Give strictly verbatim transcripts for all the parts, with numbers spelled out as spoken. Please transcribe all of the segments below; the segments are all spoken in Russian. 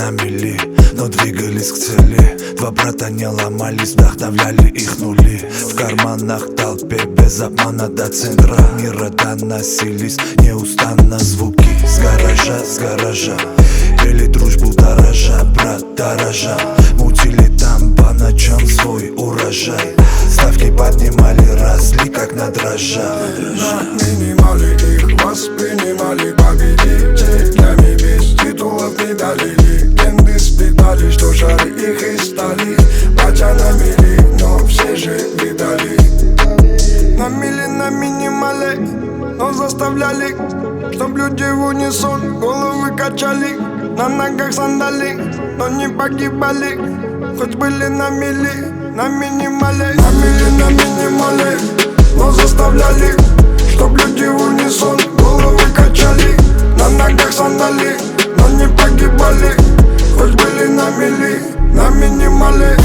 на мели, но двигались к цели. Два брата не ломались, вдохновляли их нули. В карманах толпе, без обмана до центра мира доносились неустанно звуки. С гаража, с гаража пели дружбу дорожа, брат дорожа. Мутили там по ночам свой урожай. Ставки поднимали, росли как на дрожжах. Нанимали их, воспринимали победителями. Без титулов, медалей, легенды спитали, что шары их и стали. Батя на мели, но все же видали. На мили, на минимале, но заставляли, чтоб люди в унисон головы качали. На ногах сандали, но не погибали, хоть были на мили, на минимале. На мили, на минимале, но заставляли, чтоб люди в унисон головы качали. На ногах сандали, но не погибали, хоть были на мили, на минимале.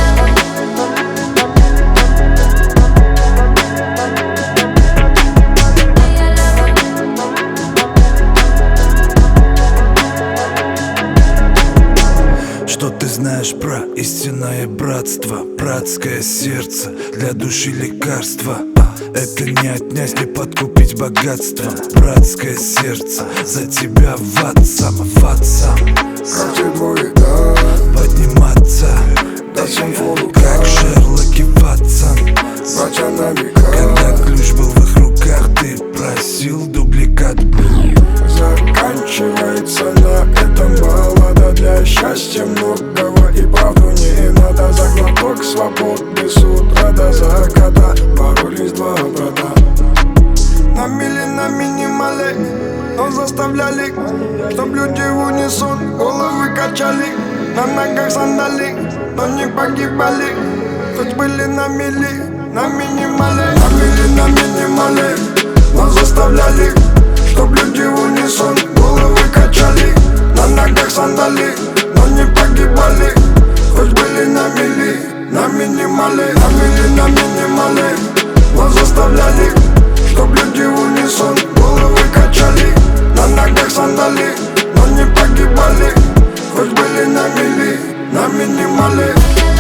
Что ты знаешь про истинное братство? Братское сердце для души лекарства. Это не отнять, не подкупить богатство. Братское сердце за тебя в ад сам, в ад сам. Как те двое, да, Подниматься, да, симфону, как Шерлок и Ватсон. братья на века. Когда ключ был в их руках, ты просил дубликат. Заканчивается на этом баллада для счастья многого. И правду не надо, за глоток свободы с утра до заката. Боролись два брата. На мили, на минимале, но заставляли, чтоб люди в унисон головы качали. На ногах сандали, но не погибали, хоть были на мили, на минимале. На мили, на минимале, но заставляли, чтоб люди в унисон головы качали. На ногах сандали, но не погибали, хоть были на мили, на минимале. На мили, на минимале, но заставляли, чтоб люди в унисон головы качали. На ногах сандали, но не погибали, хоть были на мили, на минимале.